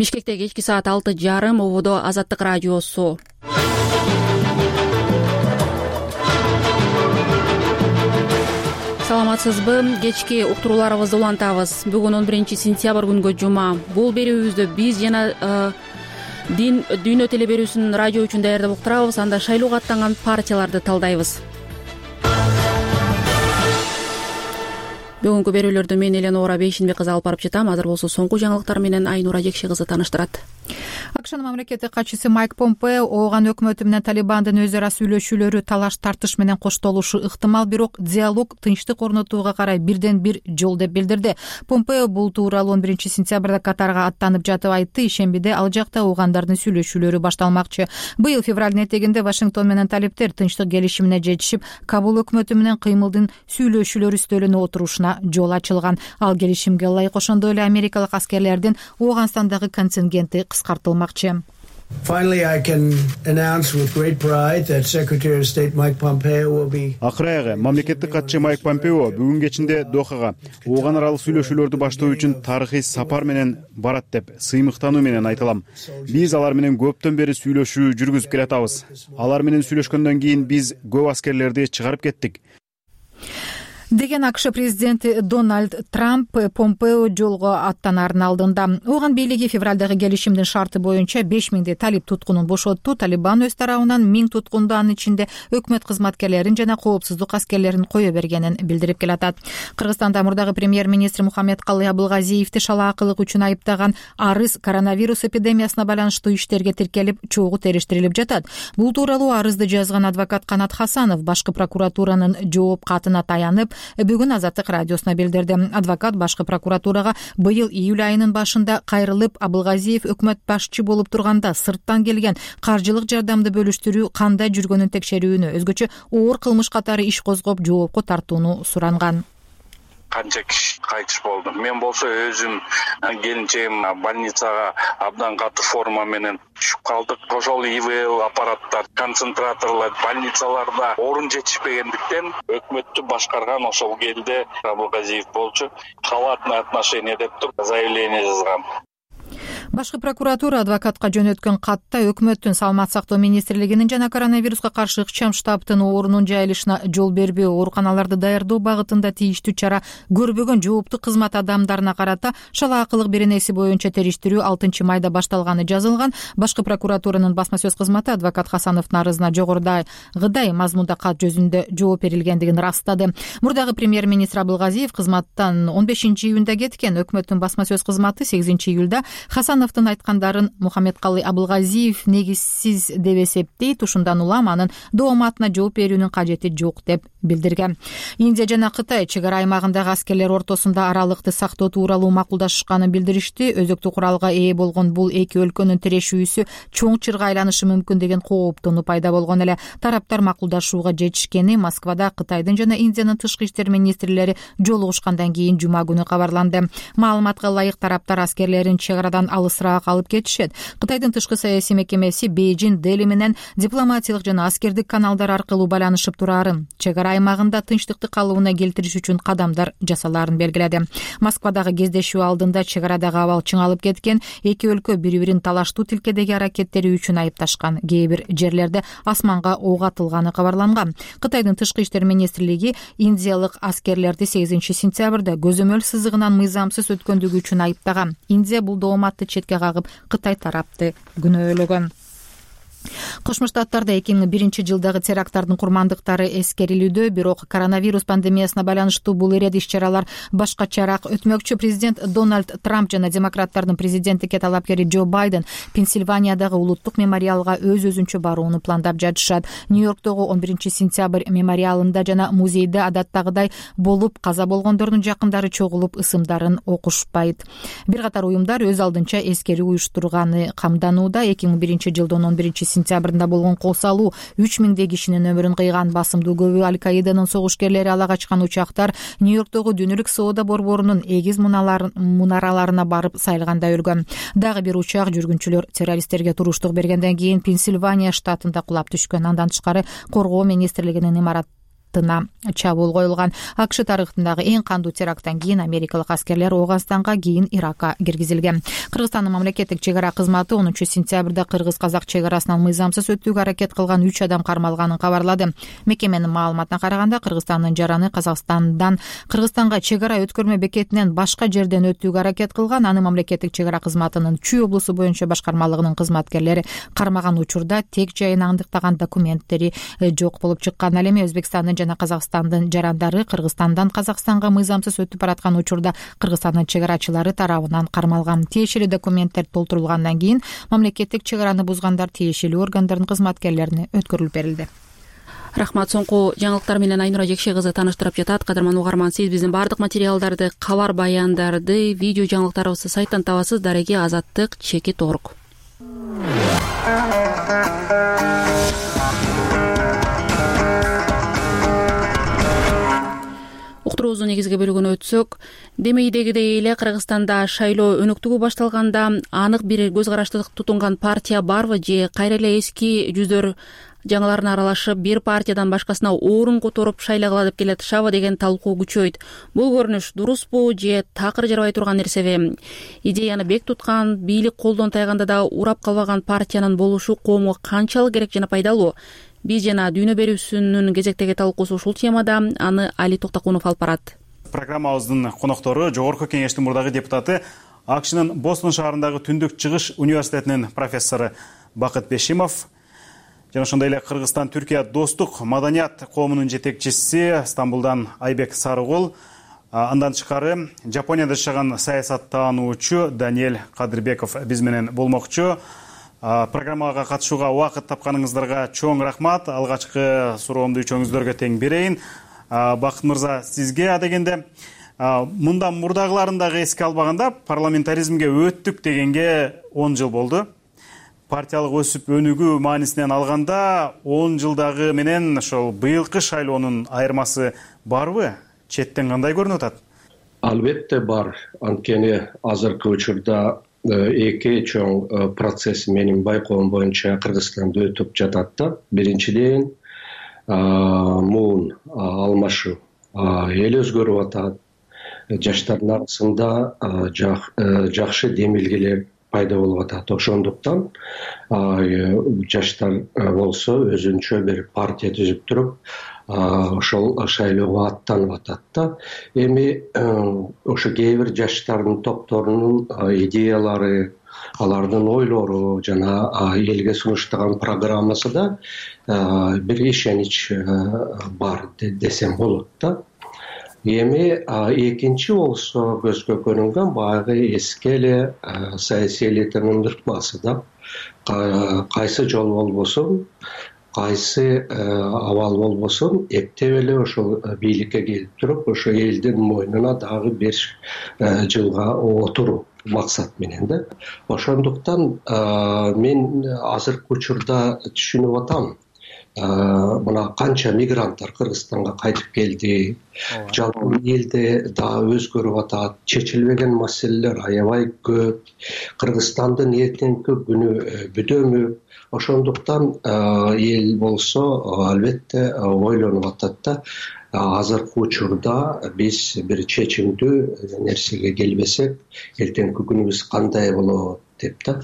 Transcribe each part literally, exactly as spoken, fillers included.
Бишкекте кечки саат алты жарым ободо Азаттык радиосу. Саламатсызбы? Кечки уктурууларыбызды улантабыз. Бүгүн он биринчи сентябрь күнгө жума. Бул берүүбүздө биз жана Дин дүйнө телеберүүсүнүн радио үчүн даярдап уктурабыз. Анда шайлоого аттанган партияларды талдайбыз. Бүгүнкү берүүлөрдү мен Эленора Бейшинбек кызы алып барып жатам. Азыр болсо соңку жаңылыктар менен Айнура Жекши кызы тааныштырат. АКШнын мамлекеттик катчысы Майк Помпео Ооган өкмөтү менен Талибандын өз ара сүйлөшүүлөрү талаш тартыш менен коштолушу ыктымал, бирок диалог тынчтык орнотууга карай бирден бир жол деп билдирди. Помпео бул тууралуу он биринчи сентябрда Катарга аттанып жатып айтты. Ишембиде ал жакта оогандардын сүйлөшүүлөрү башталмакчы. Быйыл февралдын этегинде Вашингтон менен талиптер тынчтык келишимине жетишип, Кабул өкмөтү менен кыймылдын сүйлөшүүлөр үстөлүнө отурушуна жол ачылган. Ал келишимге ылайык ошондой эле америкалык аскерлердин Ооганстандагы контингенти кыскартылмакчы. Finally, I can announce with great pride that Secretary of State Mike Pompeo will be. Акырайгы мамлекеттик катчы Майк Помпео бүгүн кечинде Дохага Ооган аралык сүйлөшүүлөрдү баштоо үчүн тарыхый сапар менен барат деп сыймыктануу менен айтылам. Биз алар менен көптөн бери сүйлөшүү жүргүзүп келатабыз. Алар менен сүйлөшкөндөн кийин биз көп аскерлерди чыгарып кеттик деген АКШ президенти Дональд Трамп Помпео жолго аттанарын алдында. Ооган бийлиги февралдагы келишимдин шарты боюнча беш миңдей талип туткунун бошотту. Талибан өз тарабынан миң туткунду, анын ичинде өкмөт кызматкерлерин жана коопсуздук аскерлерин кое бергенин билдирип келатат. Кыргызстанда мурдагы премьер-министр Мухаммедкалый Абылгазиевди шалаакылык үчүн айыптаган арыз коронавирус эпидемиясына байланыштуу иштерге тиркелип, чогуу териштирилип жатат. Бул тууралуу арызды жазган адвокат Канат Хасанов башкы прокуратуранын жооп катына таянып, бүгүн Азаттык радиосуна билдирди. Адвокат башкы прокуратурага быйыл июль айынын башында кайрылып, Абылгазиев өкмөт башчы болуп турганда сырттан келген каржылык жардамды бөлүштүрүү кандай жүргөнүн текшерүүнү, өзгөчө оор кылмыш катары иш козгоп жоопко тартууну суранган. Канча киши кайтыш болду. Мен болсо өзүм келинчегим больницага абдан катуу форма менен түшүп калдык. Ошол ИВЛ аппараттар, концентраторлор больницаларда орун жетишпегендиктен өкмөттү башкарган ошол келде Абылгазиев болчу. Халатное отношение деп туруп заявление жазган. Башкы прокуратура адвокатка жөнөткөн катта өкмөттүн Саламат сактоо министрлигинин жана коронавируска каршы ыкчам штабтын орунун жайылышына жол бербөө, ооруканаларды даярдоо багытында тийиштүү чара көрбөгөн жооптуу кызмат адамдарына карата шалаакылык беренеси боюнча териштирүү алтынчы майда башталганы жазылган. Башкы прокуратуранын басма сөз кызматы адвокат Хасановдун арызына жогорудагыдай мазмунда кат жүзүндө жооп берилгендигин ырастады. Мурдагы премьер-министр Абылгазиев кызматтан он бешинчи июнда кеткен. Өкмөттүн басма сөз кызматы сегизинчи июлда Хасан айткандарын Мухаммедкалый Абылгазиев негизсиз деп эсептейт. Ушундан улам анын дооматына жооп берүүнүн кажети жок деп билдирген. Индия жана Кытай чек ара аймагындагы аскерлер ортосунда аралыкты сактоо тууралуу макулдашышканын билдиришти. Өзөктүк куралга ээ болгон бул эки өлкөнүн тирешүүсү чоң чырга айланышы мүмкүн деген кооптонуу пайда болгон эле. Тараптар макулдашууга жетишкени Москвада Кытайдын жана Индиянын тышкы иштер министрлери жолугушкандан кийин жума күнү кабарланды. Маалыматка ылайык тараптар аскерлерин чек арадан алысыраак алып кетишет. Кытайдын тышкы саясий мекемеси Бейжин, Дели менен дипломатиялык жана аскердик каналдар аркылуу байланышып турарын, чек ара аймагында тынчтыкты калыбына келтириш үчүн кадамдар жасалаарын белгиледи. Москвадагы кездешүү алдында чек арадагы абал чыңалып кеткен. Эки өлкө бири-бирин талаштуу тилкедеги аракеттери үчүн айыпташкан. Кээ бир жерлерде асманга ок атылганы кабарланган. Кытайдын тышкы иштер министрлиги индиялык аскерлерди сегизинчи сентябрда көзөмөл сызыгынан мыйзамсыз өткөндүгү үчүн айыптаган. Индия бул дооматты четке кагып, Кытай тарапты күнөөлөгөн. Кошмо Штаттарда эки миң биринчи жылдагы теракттардын курмандыктары эскерилүүдө, бирок коронавирус пандемиясына байланыштуу бул иреди иш-чаралар башкачараак өтмөкчү. Президент Дональд Трамп жана демократтардын президенттикке талапкери Джо Байден Пенсильваниядагы улуттук мемориалга өз-өзүнчө барууну пландап жатышат. Нью-Йорктогу он биринчи сентябрь мемориалында жана музейде адаттагыдай болуп, каза болгондордун жакындары чогулуп ысымдарын окушпайт. Бир катар уюмдар өз алдынча эскерүү уюштурганы камданууда. эки миң биринчи жылдын он биринчи сентябрында болгон кол салуу үч миңдей кишинин өмүрүн кыйган. Басымдуу көбү Аль-Каиданын согушкерлери ала качкан учактар Нью-Йорктогу Дүнүлүк соода борборунун эгиз мунараларына барып сайылганда өлгөн. Дагы бир учак жүргүнчүлөр террористтерге туруштук бергенден кийин Пенсильвания штатында кулап түшкөн. Андан тышкары коргоо министрлигинин имарат портына чабуул коюлган. АКШ тарыхындагы эң кандуу теракттан кийин америкалык аскерлер Ооганстанга, кийин Иракка киргизилген. Кыргызстандын мамлекеттик чек ара кызматы онунчу сентябрда кыргыз-казак чек арасынан мыйзамсыз өтүүгө аракет кылган үч адам кармалганын кабарлады. Мекеменин маалыматына караганда, Кыргызстандын жараны Казакстандан Кыргызстанга чек ара өткөрмө бекетинен башка жерден өтүүгө аракет кылган. Аны мамлекеттик чек ара кызматынын Чүй облусу боюнча башкармалыгынын кызматкерлери кармаган учурда тек жайын аңдыктаган документтери жок болуп чыккан. Ал эми Өзбекстандын жана Казакстандын жарандары Кыргызстандан Казакстанга мыйзамсыз өтүп бараткан учурда Кыргызстандын чек арачылары тарабынан кармалган. Тиешелүү документтер толтурулгандан кийин мамлекеттик чек араны бузгандар тиешелүү органдардын кызматкерлерине өткөрүлүп берилди. Рахмат. Соңку жаңылыктар менен Айнура Жекше кызы тааныштырып жатат. Кадырман угарман, сиз биздин бардык материалдарды, кабар баяндарды, видео жаңылыктарыбызды сайттан табасыз. Дареги Азаттык, Чекит орг. Уктуруубуздун негизги бөлүгүнө өтсөк, демейдегидей эле Кыргызстанда шайлоо өнүктүгү башталганда анык бир көз карашты тутунган партия барбы же кайра эле эски жүздөр жаңыларына аралашып бир партиядан башкасына орун которуп шайлагыла деп келатышабы деген талкуу күчөйт. Бул көрүнүш дуруспу же такыр жарабай турган нерсеби? Идеяны бек туткан, бийлик колдон тайганда да урап калбаган партиянын болушу коомго канчалык керек жана пайдалуу? Биз жана Дүйнө берүүсүнүн кезектеги талкуусу ушул темада. Аны Али Токтокунов алып барат. Программабыздын коноктору Жогорку Кеңештин мурдагы депутаты, АКШнын Бостон шаарындагы Түндүк Чыгыш университетинин профессору Бакыт Бешимов, жана ошондой эле Кыргызстан Түркия достук маданият коомунун жетекчиси Стамбулдан Айбек Сарыгул, андан тышкары Жапонияда жашаган саясаттануучу Даниэль Кадырбеков биз менен болмокчу. Программага катышууга убакыт тапканыңыздарга чоң рахмат. Алгачкы суроомду үчөөңүздөргө тең берейин. Бакыт мырза, сизге адегенде мындан мурдагыларын дагы эске албаганда парламентаризмге өттүк дегенге он жыл болду. Партиялык өсүп өнүгүү маанисинен алганда он жылдагы менен ошол быйылкы шайлоонун айырмасы барбы? Четтен кандай көрүнүп атат? Албетте бар. Анткени азыркы учурда эки чоң процесс менин байкоом боюнча Кыргызстанда өтүп жатат да. Биринчиден муун алмашуу. Эл өзгөрүп атат. Жаштардын арасында жакшы демилгелер пайда болуп атат. Ошондуктан жаштар болсо өзүнчө бир партия түзүп туруп, ошол шайлоого аттанып атат да. Эми ошо кээ бир жаштардын топторунун идеялары, алардын ойлору жана элге сунуштаган программасы да бир ишенич бар десем болот да. Эми экинчи болсо көзгө көрүнгөн баягы эски эле саясий элитанын ыртмасы да. Кайсы жол болбосун, кайсы абал болбосун, эптеп эле ошол бийликке келип туруп, ошо элдин мойнуна дагы беш жылга отуруу максат менен да. Ошондуктан мен азыркы учурда түшүнүп атам. Мына канча мигранттар Кыргызстанга кайтып келди. Жалпы элде дагы өзгөрүп атат. Чечилбеген маселелер аябай көп. Кыргызстандын эртеңки күнү бүдөмү? Ошондуктан эл болсо албетте ойлонуп атат да. Азыркы учурда биз бир чечимдүү нерсеге келбесек, эртеңки күнүбүз кандай болот деп да.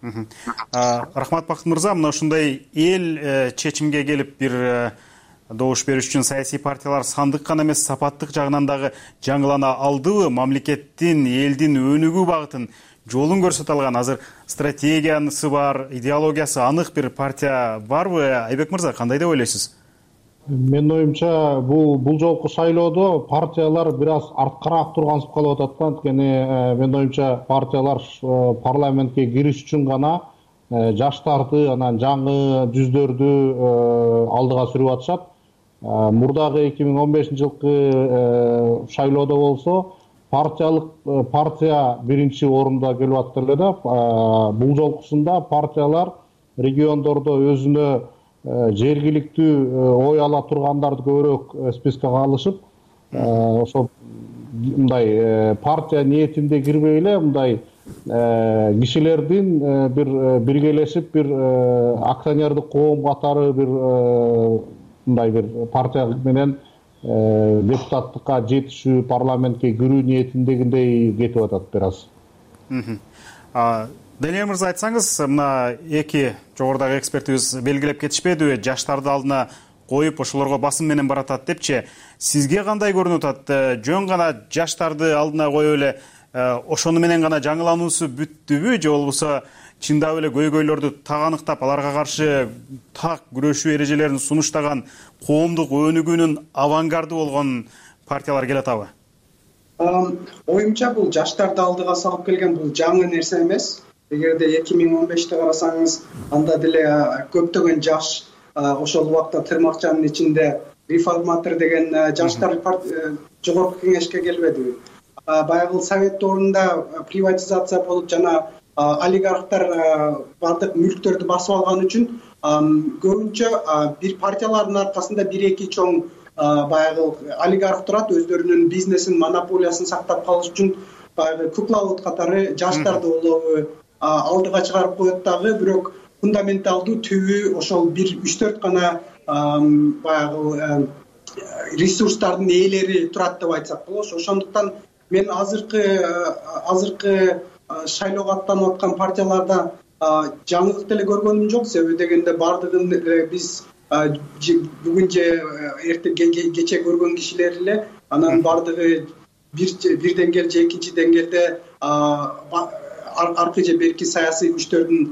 Рахмат Бакыт мырза, мына ушундай эл чечимге келип бир добуш бериш үчүн саясий партиялар сандык гана эмес, сапаттык жагынан дагы жаңылана алдыбы? Мамлекеттин, элдин өнүгүү багытын, жолун көрсөтө алган азыр стратегиясы бар, идеологиясы анык бир партия барбы? Айбек мырза, кандай деп ойлойсуз? Менин оюмча, бул бул жолку шайлоодо партиялар бир аз арткараак тургансып калып атат да. Анткени менин оюмча партиялар парламентке кириш үчүн гана жаштарды, анан жаңы жүздөрдү алдыга сүрүп атышат. Мурдагы эки миң он бешинчи жылкы шайлоодо болсо партиялык партия биринчи орунда келип атты эле да. Бул жолкусунда партиялар региондордо өзүнө жергиликтүү ой ала тургандарды көбүрөөк спискага алышып, ошо мындай партия ниетинде кирбей эле мындай кишилердин бир биргелешип бир акционердик коом катары бир мындай бир партия менен депутаттыкка жетишүү, парламентке кирүү ниетиндегиндей кетип атат бир аз. Даниэль мырза, айтсаңыз, мына эки жогорудагы экспертибиз белгилеп кетишпедиби, жаштарды алдына коюп ошолорго басым менен баратат депчи. Сизге кандай көрүнүп атат? Жөн гана жаштарды алдына коюп эле ошону менен гана жаңылануусу бүттүбү, же болбосо чындап эле көйгөйлөрдү так аныктап, аларга каршы так күрөшүү эрежелерин сунуштаган коомдук өнүгүүнүн авангарды болгон партиялар келатабы? Оюмча бул жаштарды алдыга салып келген бул жаңы нерсе эмес. Эгерде эки миң он бешти карасаңыз, анда деле көптөгөн жаш ошол убакта тырмакчанын ичинде реформатор деген жаштар жогорку кеңешке келбедиби? Баягы совет доорунда приватизация болуп жана олигархтар бардык мүлктөрдү басып алган үчүн көбүнчө бир партиялардын аркасында бир эки чоң баягы олигарх турат, өздөрүнүн бизнесин, монополиясын сактап калыш үчүн баягы кукловод катары жаштарды улоо алдыга чыгарып коет дагы, бирок фундаменталдуу түбү ошол бир үч төрт гана баягы ресурстардын ээлери турат деп айтсак болот. Ошондуктан мен азыркы азыркы шайлоого аттанып аткан партияларда жаңылык деле көргөнүм жок. Себеби дегенде бардыгын биз бүгүн же эртең кече көргөн кишилер эле, анан бардыгы бир деңгээл же экинчи деңгээлде аркы же берки саясий күчтөрдүн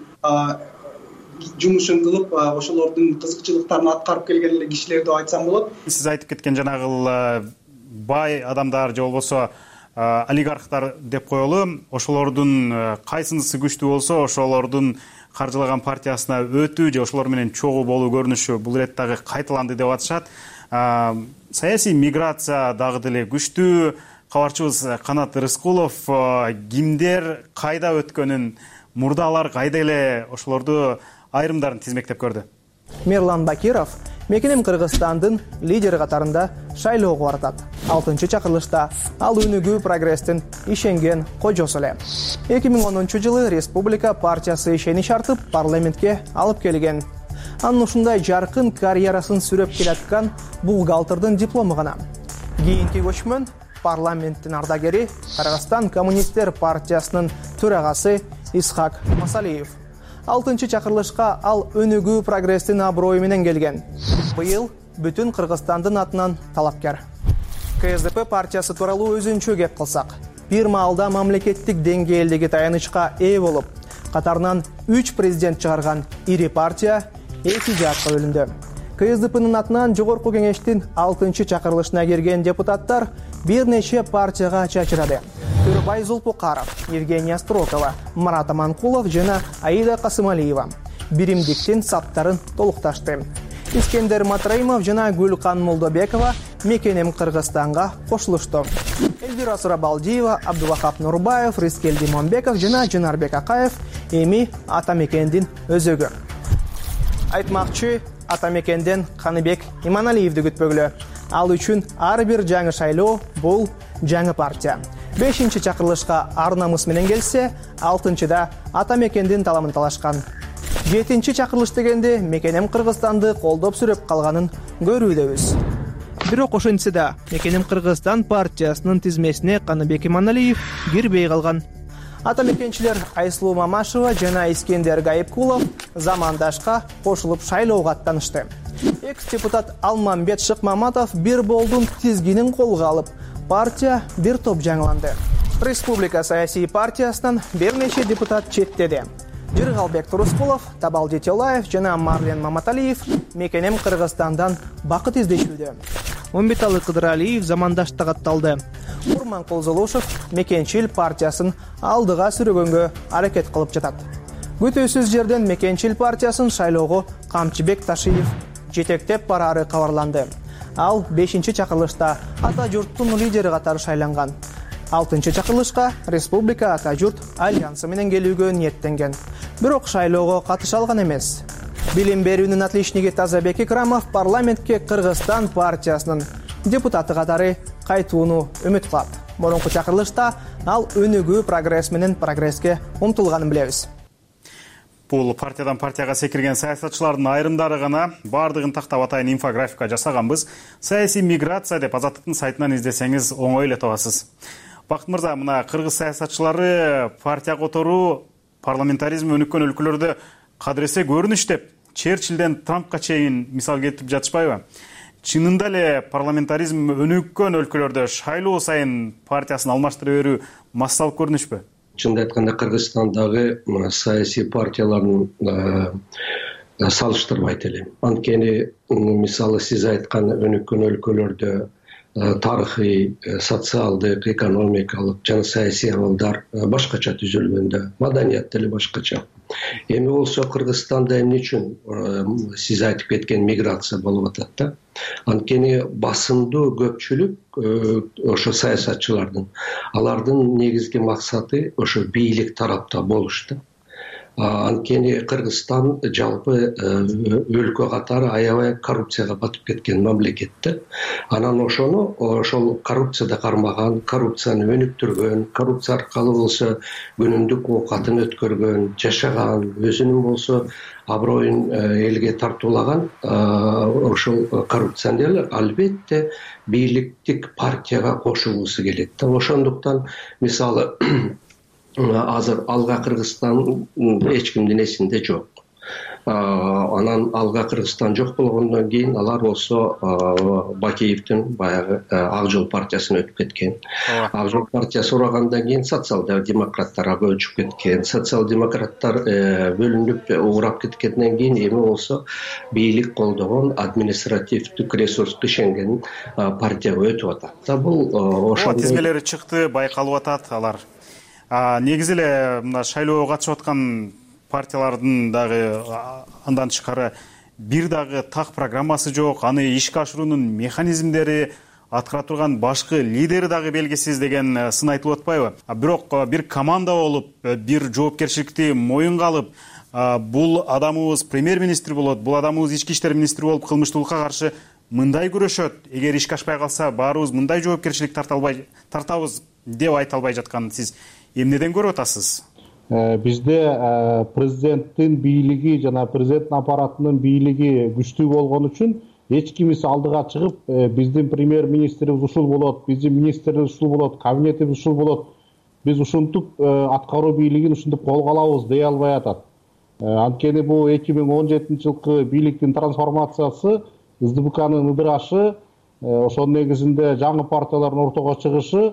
жумушун кылып, ошолордун кызыкчылыктарын аткарып келген эле кишилер деп айтсам болот. Сиз айтып кеткен жанагы бай адамдар же болбосо олигархтар деп коелу, ошолордун кайсынысы күчтүү болсо, ошолордун каржылаган партиясына өтүү же ошолор менен чогуу болуу көрүнүшү бул ирет дагы кайталанды деп атышат. Саясий миграция дагы деле күчтүү. Кабарчыбыз Канат Рыскулов кимдер кайда өткөнүн, мурдалар кайда эле, ошолорду айрымдарын тизмектеп көрдү. Мерлан Бакиров Мекенем Кыргызстандын лидери катарында шайлоого баратат. алтынчы чакырылышта ал өнүгүү прогресстин ишенген кожосу эле. эки миң онунчу жылы Республика партиясы ишенич артып парламентке алып келген. Анын ушундай жаркын карьерасын сүрөп келаткан бухгалтердин диплому гана. Кийинки көчмөн парламенттин ардагери, Кыргызстан коммунисттер партиясынын төрагасы Исхак Масалиев. алтынчы чакырылышка ал өнүгүү прогресстин аброю менен келген. Быйыл бүтүн Кыргызстандын атынан талапкер. ка эс дэ пэ партиясы тууралуу өзүнчө кеп кылсак, бир маалда мамлекеттик деңгээлдеги таянычка ээ болуп, катарынан үч президент чыгарган ири партия эки жакка бөлүндү. ка эс дэ пэнин атынан жогорку кеңештин алтынчы чакырылышына кирген депутаттар бир нече партияга чачырады. Төрөбай Зулпукаров, Евгения Строкова, Марат Аманкулов жана Аида Касымалиева биримдиктин саптарын толукташты. Искендер Матраимов жана Гүлкан Молдобекова Мекенем Кыргызстанга кошулушту. Эльвира Сурабалдиева, Абдулвахап Нурбаев, Рискел Димонбеков жана Жанарбек Акаев эми Ата Мекендин өзөгү. Айтмакчы, Ата Мекенден Каныбек Иманалиевди күтпөгүлө. Ал үчүн ар бир жаңы шайлоо бул жаңы партия. бешинчи чакырылышка ар намыс менен келсе, алтынчыда Ата Мекендин таламын талашкан. жетинчи чакырылыш дегенде Мекенем Кыргызстанды колдоп сүрөп калганын көрүүдөбүз. Бирок ошентсе да Мекенем Кыргызстан партиясынын тизмесине Каныбек Иманалиев кирбей калган. Ата мекенчилер Айсулуу Мамашева жана Искендер Гайыпкулов замандашка кошулуп шайлоого аттанышты. Экс-депутат Алмамбет Шыкмаматов бир болдун тизгинин колго алып, партия бир топ жаңыланды. Республика саясий партиясынан бир нече депутат четтеди. Жыргалбек Турускулов, Табалди Телаев жана Марлен Маматалиев Мекенем Кыргызстандан бакыт издешүүдө. Умбеталы Кыдыралиев замандашта катталды. Урманкул Золушев Мекенчил партиясын алдыга сүрөгөнгө аракет кылып жатат. Күтүүсүз жерден Мекенчил партиясын шайлоого Камчыбек Ташиев жетектеп барары кабарланды. Ал бешинчи чакырылышта Ата журттун лидери катары шайланган. алтынчы чакырылышка Республика Ата журт альянсы менен келүүгө ниеттенген. Бирок шайлоого катыша алган эмес. Билим берүүнүн отличниги Тазабек Икрамов парламентке Кыргызстан партиясынын депутаты катары кайтууну үмүт кылат. Мурунку чакырылышта ал өнүгүү прогресс менен прогресске умтулганын билебиз. Бул партиядан партияга секирген саясатчылардын айрымдары гана, бардыгын тактап атайын инфографика жасаганбыз. Саясий миграция деп Азаттыктын сайтынан издесеңиз оңой эле табасыз. Бакыт мырза, мына кыргыз саясатчылары партия которуу, парламентаризм өнүккөн өлкөлөрдө кадыресе көрүнүш деп Черчиллден Трампка чейин мисал келтирип жатышпайбы? Чынында эле парламентаризм өнүккөн өлкөлөрдө шайлоо сайын партиясын алмаштыра берүү массалык көрүнүшпү? Чынды айтканда Кыргызстандагы саясий партиялардын салыштырбайт элем. Анткени мисалы сиз айткан өнүккөн өлкөлөрдө тарыхый, социалдык, экономикалык жана саясий абалдар башкача түзүлгөндө, маданият деле башкача. Эми болсо Кыргызстанда эмне үчүн сиз айтып кеткен миграция болуп атат да? Анткени басымдуу көпчүлүк ошо саясатчылардын, алардын негизги максаты ошо бийлик тарапта болуш да. Анткени Кыргызстан жалпы өлкө катары аябай коррупцияга батып кеткен мамлекет да. Анан ошону ошол коррупцияда кармаган, коррупцияны өнүктүргөн, коррупция аркылуу болсо күнүмдүк оокатын өткөргөн, жашаган, өзүнүн болсо аброюн элге тартуулаган ошол коррупцияны эле албетте бийликтик партияга кошулгусу келет да. Ошондуктан мисалы азыр алга Кыргызстан эч кимдин эсинде жок. Анан алга Кыргызстан жок болгондон кийин алар болсо Бакеевдин баягы Ак жол партиясына өтүп кеткен. Ак жол партиясы урагандан кийин социал-демократтарга көчүп кеткен. Социал-демократтар бөлүнүп уурап кеткенден кийин эми болсо бийлик колдогон административдик ресурсту ишенген партияга өтүп атат. Да бул ошол тизмелери чыкты, байкалып атат алар. Негизи эле мына шайлоого катышып аткан партиялардын дагы андан тышкары бир дагы так программасы жок, аны ишке ашыруунун механизмдери, аткара турган башкы лидери дагы белгисиз деген сын айтылып атпайбы? Бирок бир команда болуп, бир жоопкерчиликти моюнга алып, бул адамыбыз премьер-министр болот, бул адамыбыз ички иштер министри болуп кылмыштуулукка каршы мындай күрөшөт, эгер ишке ашпай калса баарыбыз мындай жоопкерчилик тарта албай тартабыз деп айта албай жатканын сиз эмнеден көрүп атасыз? Бизде президенттин бийлиги жана президенттин аппаратынын бийлиги күчтүү болгон үчүн эч кимиси алдыга чыгып, биздин премьер-министрибиз ушул болот, биздин министрибиз ушул болот, кабинетибиз ушул болот, биз ушинтип аткаруу бийлигин ушинтип колго алабыз дей албай атат. Анткени бул эки миң он жетинчи жылкы бийликтин трансформациясы, СДПКнын ыдырашы, ошонун негизинде жаңы партиялардын ортого чыгышы,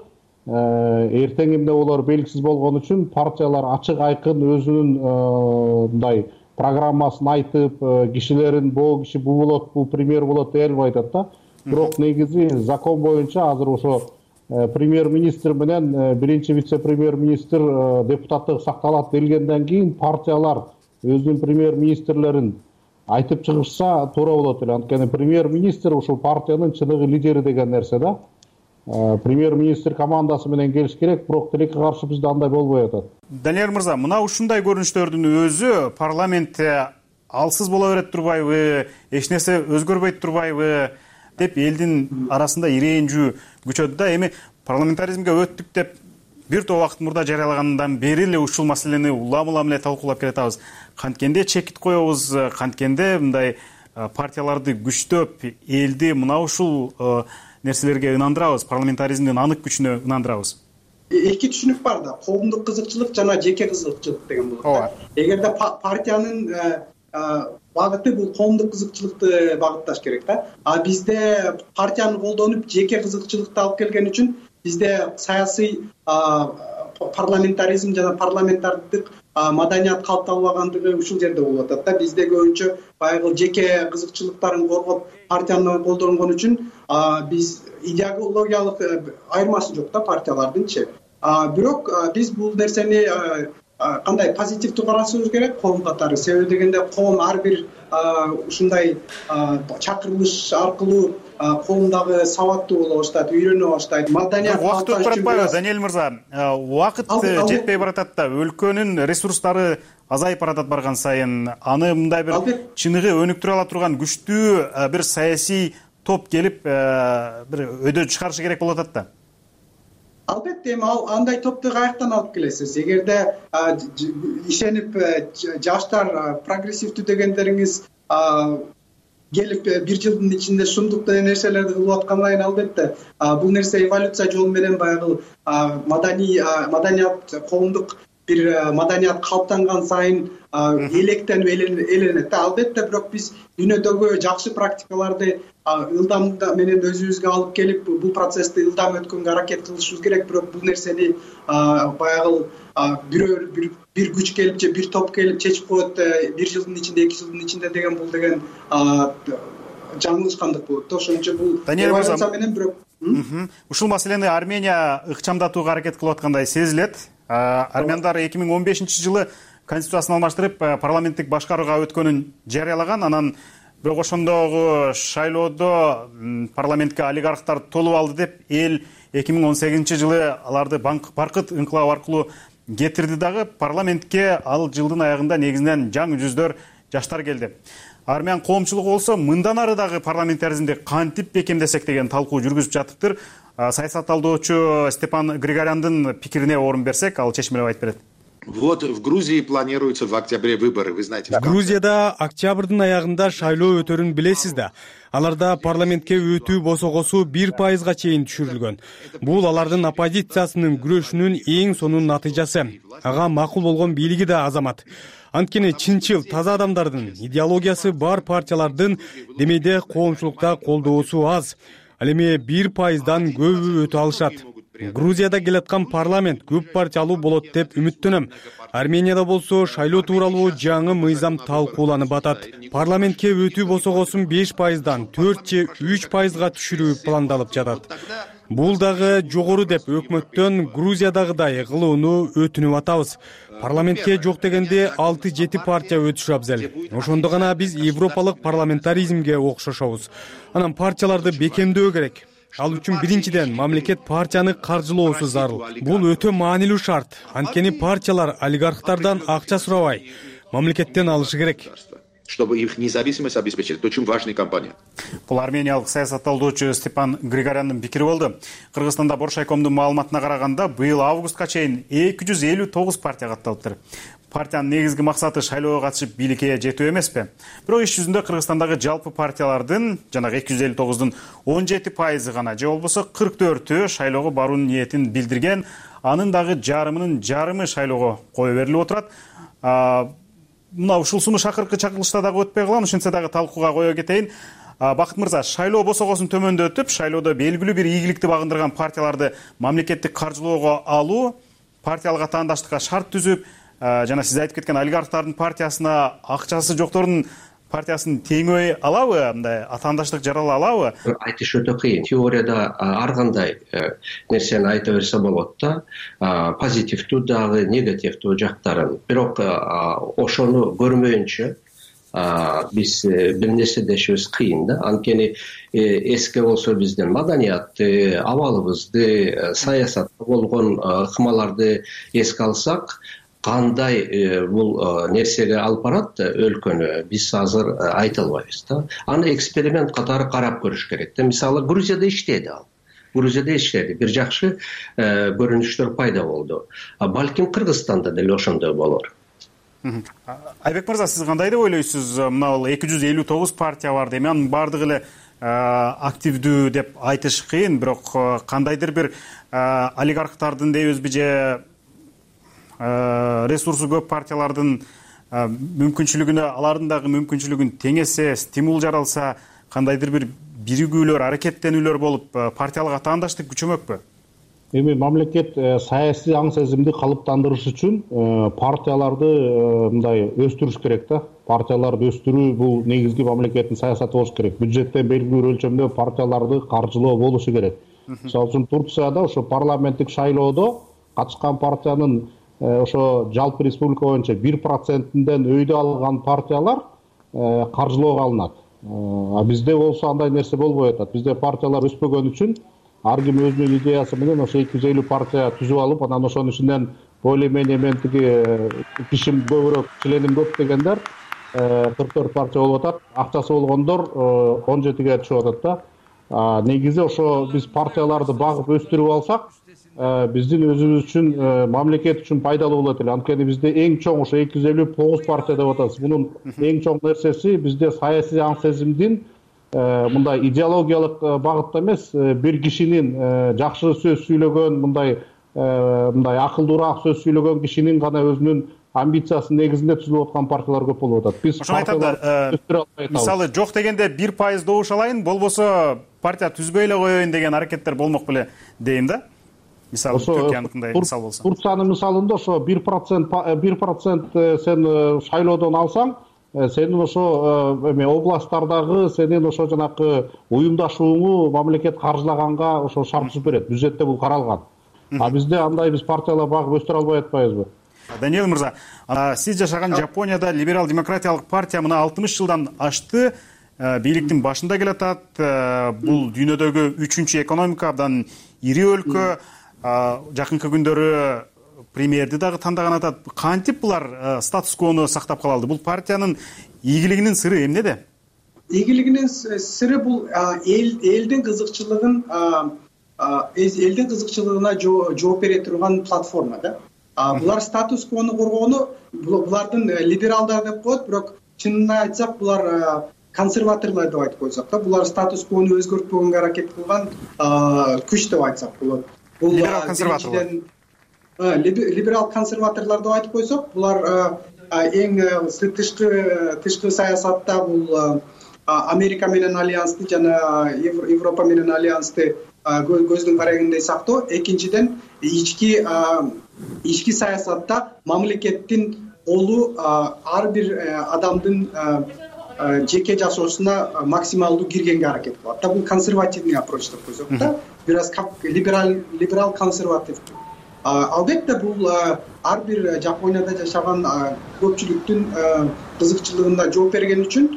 эртең эмне болор белгисиз болгон үчүн партиялар ачык айкын өзүнүн мындай программасын айтып, кишилерин бул киши бул болот, бул премьер болот дей албай атат да. Бирок негизи закон боюнча азыр ошо премьер-министр менен биринчи вице-премьер-министр депутаттык сакталат делгенден кийин партиялар өзүнүн премьер-министрлерин айтып чыгышса туура болот эле. Анткени премьер-министр ушул партиянын чыныгы лидери деген нерсе да. Премьер-министр командасы менен келиш керек, бирок тилекке каршы бизде андай болбой атат. Данияр мырза, мына ушундай көрүнүштөрдүн өзү парламентте алсыз боло берет турбайбы, эч нерсе өзгөрбөйт турбайбы деп элдин арасында ирээндүү күчөдү да. Эми парламентаризмге өттүк деп бир топ убакыт мурда жарыялагандан бери эле ушул маселени улам улам эле талкуулап келатабыз. Канткенде чекит коебуз, канткенде мындай партияларды күчтөп, элди мына ушул нерселерге ынандырабыз, парламентаризмдин анык күчүнө ынандырабыз. Эки түшүнүк бар да, коомдук кызыкчылык жана жеке кызыкчылык деген болот. Эгерде партиянын багыты бул коомдук кызыкчылыкты багытташ керек да. А бизде партияны колдонуп жеке кызыкчылыкты алып келген үчүн бизде саясий парламентаризм жана парламентардык маданият калыпталбагандыгы ушул жерде болуп атат да. Бизде көбүнчө баягы жеке кызыкчылыктарын коргоп партияны колдонгон үчүн биз идеологиялык айырмасы жок да партиялардынчы. Бирок биз бул нерсени кандай позитивдүү карашыбыз керек коом катары. Себеби дегенде коом ар бир ушундай чакырылыш аркылуу коомдагы сабаттуу боло баштайт, үйрөнө баштайт. Маданият убакыт өтүп баратпайбы, Даниэл мырза? Убакыт жетпей баратат да, өлкөнүн ресурстары азайып баратат барган сайын. Аны мындай бир чыныгы өнүктүрө ала турган күчтүү бир саясий топ келип бир өйдө чыгарышы керек болуп атат да. албетте эми ал андай топту каяктан алып келесиз? Эгерде ишенип жаштар прогрессивдүү дегендериңиз келип бир жылдын ичинде ушундук нерселерди кылып аткандан кийин албетте бул нерсе эволюция жолу менен баягы маданий маданият коомдук бир маданият калыптанган сайын электенип эленет да. Албетте бирок биз дүйнөдөгү жакшы практикаларды ылдам менен өзүбүзгө алып келип бул процессти ылдам өткөнгө аракет кылышыбыз керек. Бирок бул нерсени баягы бирөө бир күч келип же бир топ келип чечип коет бир жылдын ичинде эки жылдын ичинде деген бул деген жаңылышкандык болот да. Ошон үчүн бул эволюция менен бирок ушул маселени Армения ыкчамдатууга аракет кылып аткандай сезилет. Армяндар эки миң он бешинчи жылы конституциясын алмаштырып парламенттик башкарууга өткөнүн жарыялаган. Анан бирок ошондогу шайлоодо парламентке олигархтар толуп алды деп эл эки миң он сегизинчи жылы аларды баркыт ыңкылап аркылуу кетирди дагы. Парламентке ал жылдын аягында негизинен жаңы жүздөр жаштар келди. Армян коомчулугу болсо мындан ары дагы парламентаризмди кантип бекемдесек деген талкуу жүргүзүп жатыптыр. Саясатталдоочу Степан Григоряндын пикирине орун берсек, ал чечмелеп айтып берет. Вот в Грузии планируются в октябре выборы, вы знаете. Грузияда октябрдын аягында шайлоо өтөрүн билесиз да. Аларда парламентке өтүү босогосу бир пайызга чейин түшүрүлгөн. Бул алардын оппозициясынын күрөшүнүн эң сонун натыйжасы. Ага макул болгон бийлиги да азамат. Анткени чынчыл таза адамдардын, идеологиясы бар партиялардын демейде коомчулукта колдоосу аз. Ал эми бир пайыздан көбү өтө алышат. Грузияда келаткан парламент көп партиялуу болот деп үмүттөнөм. Арменияда болсо шайлоо тууралуу жаңы мыйзам талкууланып атат. Парламентке өтүү босогосун беш пайыздан төрт же үч пайызга түшүрүү пландалып жатат. Бул дагы жогору деп өкмөттөн Грузиядагыдай кылууну өтүнүп атабыз. Парламентке жок дегенде алты жети партия өтүшү абзел. Ошондо гана биз европалык парламентаризмге окшошобуз. Анан партияларды бекемдөө керек. Ал үчүн биринчиден мамлекет партияны каржылоосу зарыл. Бул өтө маанилүү шарт. Анткени партиялар олигархтардан акча сурабай, мамлекеттен алышы керек. Чтобы их независимость обеспечить. Это очень важный компонент. Бул армениялык саясатталдоочу Степан Григоряндын пикири болду. Кыргызстанда Боршайкомдун маалыматына караганда быйыл августка чейин эки жүз элүү тогуз партия катталыптыр. Партиянын негизги максаты шайлоого катышып бийликке жетүү эмеспи? Бирок иш жүзүндө Кыргызстандагы жалпы партиялардын жанагы эки жүз элүү тогуздун он жети пайызы гана же болбосо кырк төртү шайлоого баруунун ниетин билдирген. Анын дагы жарымынын жарымы шайлоого кое берилип отурат. Мына ушул сунуш акыркы чакырылышта дагы өтпөй калган, ошентсе дагы талкууга кое кетейин. Бакыт мырза, шайлоо босогосун төмөндөтүп, шайлоодо белгилүү бир ийгиликти багындырган партияларды мамлекеттик каржылоого алуу, партиялык атаандаштыкка шарт түзүп, жана сиз айтып кеткен олигархтардын партиясына акчасы жоктордун партиясын теңөй алабы, мындай атаандаштык жарала алабы? Айтыш өтө кыйын. Теорияда ар кандай нерсени айта берсе болот да, позитивдүү дагы, негативдүү жактарын. Бирок ошону көрмөйүнчө биз бир нерсе дешибиз кыйын да. Анткени эске болсо биздин маданиятты, абалыбызды, саясатта болгон ыкмаларды эске алсак, кандай бул нерсеге алып барат өлкөнү биз азыр айта албайбыз да. Аны эксперимент катары карап көрүш керек да. Мисалы Грузияда иштеди ал. Грузияда иштеди. Бир жакшы көрүнүштөр пайда болду. Балким Кыргызстанда деле ошондой болор. Айбек мырза, сиз кандай деп ойлойсуз? Мына эки жүз элүү тогуз партия бар дейм. Анын бардыгы эле активдүү деп айтыш кыйын, бирок кандайдыр бир олигархтардын дейбизби же ресурсу көп партиялардын мүмкүнчүлүгүнө, алардын дагы мүмкүнчүлүгүн теңесе, стимул жаралса, кандайдыр бир биригүүлөр, аракеттенүүлөр болуп, партиялык атаандаштык күчөмөкпү? Эми мамлекет саясий аң сезимди калыптандырыш үчүн партияларды мындай өстүрүш керек да. Партияларды өстүрүү бул негизги мамлекеттин саясаты болуш керек. Бюджеттен белгилүү өлчөмдө партияларды каржылоо болушу керек. Мисалы үчүн Турцияда ошо парламенттик шайлоодо катышкан партиянын ошо жалпы республика боюнча бир процентинден өйдө алган партиялар каржылоого алынат. А бизде болсо андай нерсе болбой атат. Бизде партиялар өспөгөн үчүн ар ким өзүнүн идеясы менен ошо эки жүз элүү партия түзүп алып, анан ошонун ичинен более-менее мен тиги кишим көбүрөөк, членим көп дегендер кырк төрт партия болуп атат. Акчасы болгондор он жетиге түшүп атат да. Негизи ошо биз партияларды багып өстүрүп алсак, биздин өзүбүз үчүн, мамлекет үчүн пайдалуу болот эле. Анткени бизде эң чоң ошо эки жүз элүү тогуз партия деп атабыз. Мунун эң чоң нерсеси бизде саясий аң сезимдин мындай идеологиялык багытта эмес, бир кишинин жакшы сөз сүйлөгөн, мындай мындай акылдуураак сөз сүйлөгөн кишинин гана өзүнүн амбициясынын негизинде түзүлүп аткан партиялар көп болуп атат. Биз ошону айтат, мисалы жок дегенде бир пайыз добуш алайын, болбосо партия түзбөй эле коеюн деген аракеттер болмок беле дейм да. Мисалы Түркияныкындай мисал болсо. Турциянын мисалында ошо бир процент бир процент сен шайлоодон алсаң, сенин ошо эме областтардагы сенин ошо жанакы уюмдашууңу мамлекет каржылаганга ошо шарт түзүп берет. Бюджетте бул каралган. А бизде андай биз партиялар багып өстүрө албай атпайбызбы? Даниэл мырза, сиз жашаган Жапонияда либерал демократиялык партия мына алтымыш жылдан ашты, бийликтин башында келатат. Бул дүйнөдөгү үчүнчү экономика, абдан ири өлкө. Жакынкы күндөрү премьерди дагы тандаган атат. Кантип булар статус-квону сактап кала алды? Бул партиянын ийгилигинин сыры эмнеде? Ийгилигинин сыры бул элдин кызыкчылыгын элдин кызыкчылыгына жооп бере турган платформа да. Булар статус-квону коргоону булардын либералдар деп коет, бирок чынын айтсак булар консерваторлор деп айтып койсок да, булар статус-квону өзгөртпөгөнгө аракет кылган күч деп айтсак болот. Бул либерал консерваторлор. Либерал консерваторлор деп айтып койсок, булар эң тышкы тышкы саясатта бул Америка менен альянсты жана Европа менен альянсты көздүн карагындай сактоо. Экинчиден, ички ички саясатта мамлекеттин колу ар бир адамдын жеке жашоосуна максималдуу киргенге аракет кылат да. Бул консервативный апproach деп койсок да, бир аз либерал либерал консерватив. Албетте бул ар бир Жапонияда жашаган көпчүлүктүн кызыкчылыгына жооп берген үчүн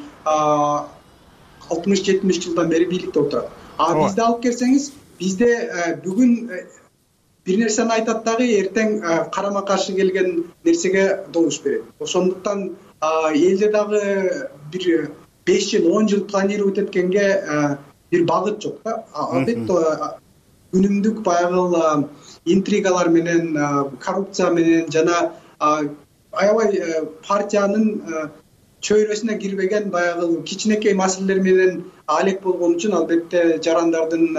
алтымыш жетимиш жылдан бери бийликте отурат. А бизди алып келсеңиз, бизде бүгүн бир нерсени айтат дагы, эртең карама каршы келген нерсеге добуш берет. Ошондуктан элде дагы бир беш жыл, он жыл планировать эткенге бир багыт жок да. Албетте күнүмдүк баягы интригалар менен, коррупция менен жана аябай партиянын чөйрөсүнө кирбеген баягы кичинекей маселелер менен алек болгон үчүн албетте жарандардын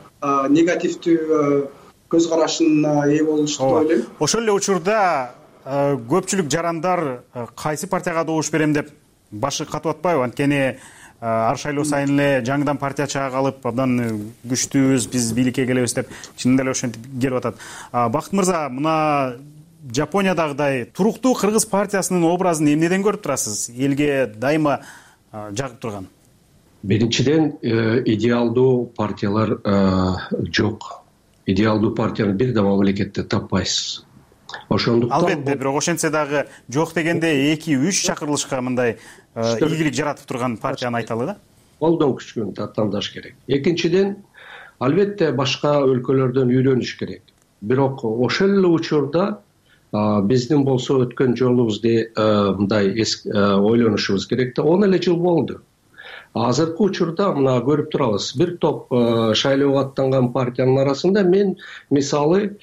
негативдүү көз карашына ээ болушту деп ойлойм. Ошол эле учурда көпчүлүк жарандар кайсы партияга добуш берем деп башы катып атпайбы? Анткени ар шайлоо сайын эле жаңыдан партия чыга калып, абдан күчтүүбүз, биз бийликке келебиз деп чынында эле ошентип келип атат. Бакыт мырза, мына Жапониядагыдай туруктуу кыргыз партиясынын образын эмнеден көрүп турасыз? Элге дайыма жагып турган. Биринчиден, идеалдуу партиялар жок. Идеалдуу партияны бир да мамлекетте таппайсыз. Ошондуктан албетте, бирок ошентсе дагы жок дегенде эки үч чакырылышка мындай ийгилик жаратып турган партияны айталы да. Колдоо күчүн тандаш керек. Экинчиден, албетте башка өлкөлөрдөн үйрөнүш керек. Бирок ошол эле учурда биздин болсо өткөн жолубузду мындай ойлонушубуз керек да. он эле жыл болду. Азыркы учурда мына көрүп турабыз, бир топ шайлоого аттанган партиянын арасында мен мисалы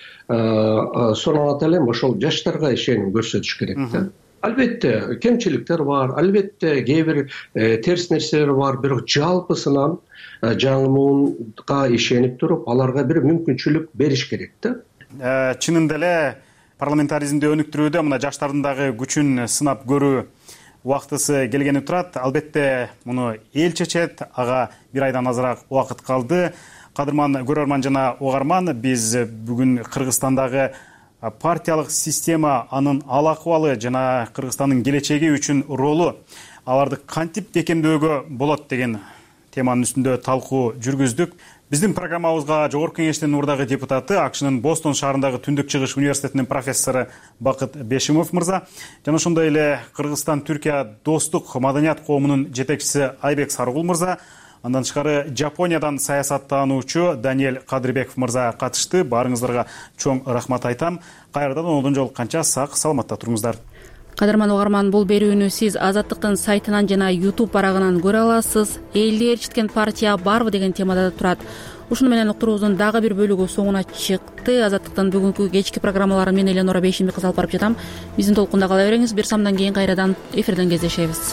сонун элем, ошол жаштарга ишеним көрсөтүш керек да. Албетте кемчиликтер бар, албетте кээ бир терс нерселер бар, бирок жалпысынан жаңы муунга ишенип туруп, аларга бир мүмкүнчүлүк бериш керек да. Чынында эле парламентаризмди өнүктүрүүдө мына жаштардын дагы күчүн сынап көрүү убактысы келгени турат. Албетте муну эл чечет, ага бир айдан азыраак убакыт калды. Кадырман көрөрман жана угарман, биз бүгүн Кыргызстандагы партиялык система, анын ал акыбалы жана Кыргызстандын келечеги үчүн ролу, аларды кантип бекемдөөгө болот деген теманын үстүндө талкуу жүргүздүк. Биздин программабызга Жогорку Кеңештин урдагы депутаты, АКШнын Бостон шаарындагы Түндүк Чыгыш университетинин профессору Бакыт Бешимов мырза, жана ошондой эле Кыргызстан-Түркия достук маданият коомунун жетекчиси Айбек Сарыгул мырза, андан тышкары Жапониядан саясаттануучу Даниэл Кадырбеков мырза катышты. Баарыңыздарга чоң рахмат айтам. Кайрадан ондон жолукканча сак саламатта туруңуздар. Кадырман угарман, бул берүүнү сиз Азаттыктын сайтынан жана YouTube барагынан көрө аласыз. Элди ээрчиткен партия барбы деген темада турат. ушуну менен уктуруубуздун дагы бир бөлүгү соңуна чыкты. Азаттыктын бүгүнкү кечки программалары мен Эленора Бейшимбек кызы алып барып жатам. Биздин толкунда кала бериңиз. Бир самдан кийин кайрадан эфирден кездешебиз.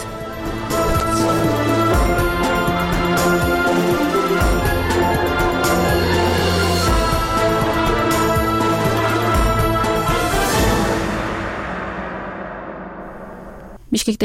Бишкекте